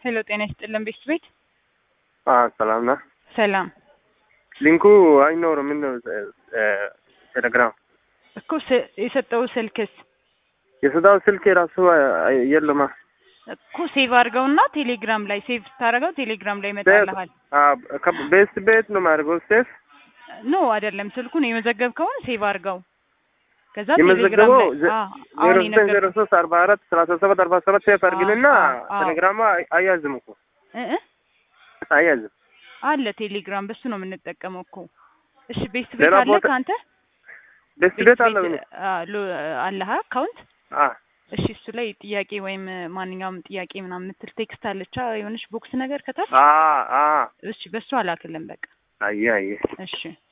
ሄሎ ጤና ይስጥልን ቤት ሰላም ነህ? ሰላም ሊንኩ አይኖርም ምነው ቴሌግራም እኮ የሰጠው ስልክስ የሰጠው ስልክ የራሱ የለማ እኮ ሴቭ አድርገውና ቴሌግራም ላይ ሴቭ ታረጋው ቴሌግራም ላይ መጣልሃል። ቤት ነው ማድረገው ሴቭ ኖ አይደለም ስልኩን የመዘገብከውን ሴቭ አድርገው ከዛ ቴሌግራም ላይ አሁን ይነገር 03443747 ሴቭ አድርግልና ቴሌግራም አያዝም እኮ አያዝም አለ ቴሌግራም በሱ ነው የምንጠቀመው እኮ። እሺ ቤት አለ ካንተ ቤት አለ ምን አለህ አካውንት? እሺ እሱ ላይ ጥያቄ ወይም ማንኛውም ጥያቄ ምናምን የምትል ቴክስት አለቻ የሆነች ቦክስ ነገር ከታች እሺ በሱ አላክልን በቃ። አየ እሺ